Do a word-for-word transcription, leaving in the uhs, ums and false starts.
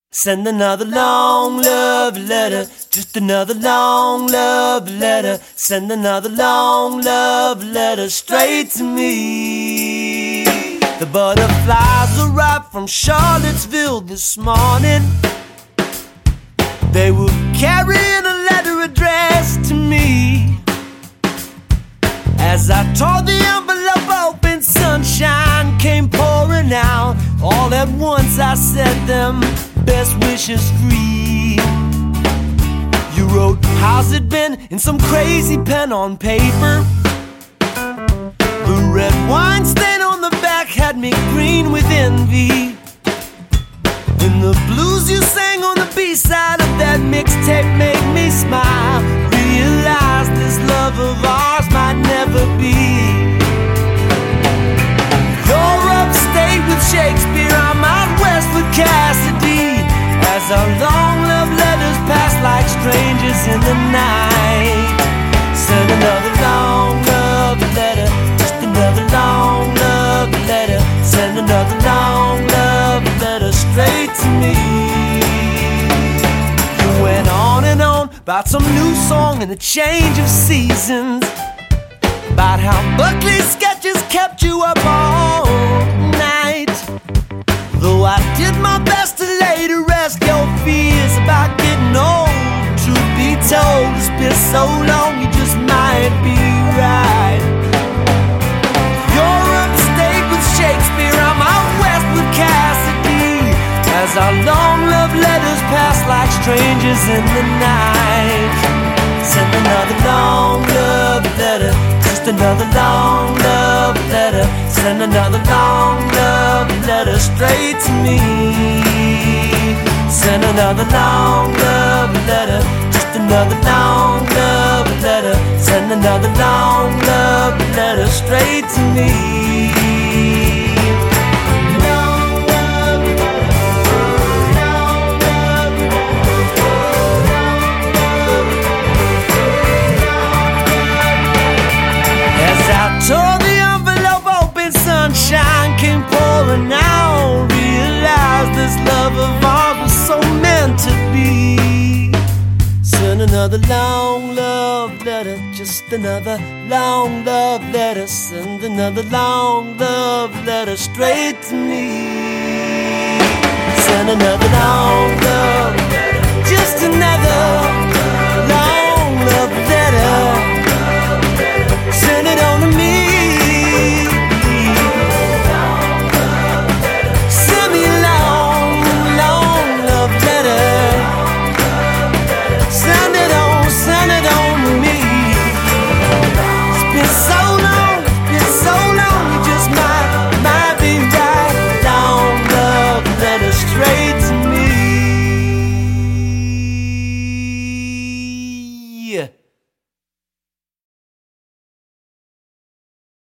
Send another long love letter, just another long love letter. Send another long love letter straight to me. The butterflies arrived from Charlottesville this morning. They were carrying a letter addressed to me. As I tore the envelope open, sunshine came pouring out. All at once I set them best wishes free. You wrote, "How's it been?" in some crazy pen on paper. The red wine stain on the back had me green with envy. And the blues you sang on the B-side of that mixtape made me smile. Realize this love of ours might never be. You're upstate with Shakespeare, I'm out west with Cassidy. As our long love letters pass like strangers in the night. Send another long love letter, just another long love letter. Send another long love letter straight to me. You went on and on about some new song and a change of seasons, about how Buckley's sketches kept you up all night. Though I did my best to lay to rest your fears about getting old. Truth be told, it's been so long you just might be right. You're upstate with Shakespeare, I'm out west with Cassidy. As our long love letters pass like strangers in the night. Send another long love letter, just another long love letter. Send another long love letter straight to me. Send another long love letter, just another long love letter. Send another long love letter straight to me. Tore the envelope open, sunshine came pouring out. Realized this love of ours was so meant to be. Send another long love letter, just another long love letter. Send another long love letter straight to me. Send another long love letter, just another long love letter. Send it on to me. Send me a long, long love letter. Send it on, send it on to me. It's been so long, it's been so long, you just might, might be right. Long love letter straight to me. Yeah.